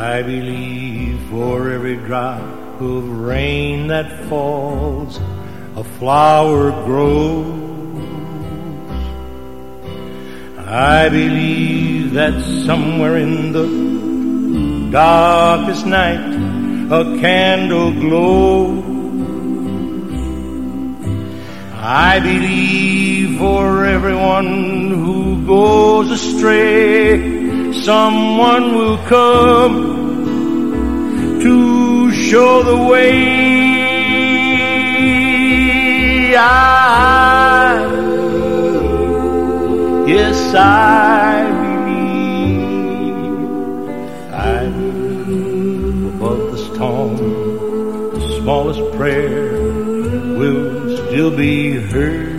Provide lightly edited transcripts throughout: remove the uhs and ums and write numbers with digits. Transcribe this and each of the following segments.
I believe for every drop of rain that falls, a flower grows. I believe that somewhere in the darkest night a candle glows. I believe for everyone who goes astray, someone will come to show the way. Yes, I believe above the storm, the smallest prayer will still be heard.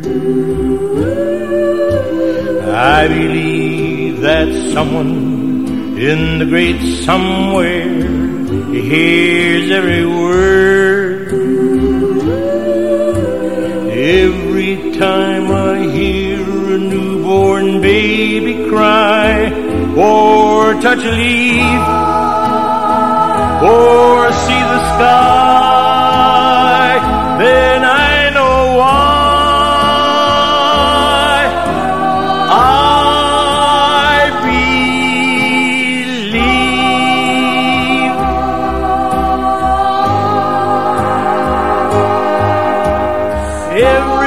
I believe that someone in the great somewhere hears every word. Every time I hear a newborn baby cry, or touch a leaf, or see the sky, then I know why I believe.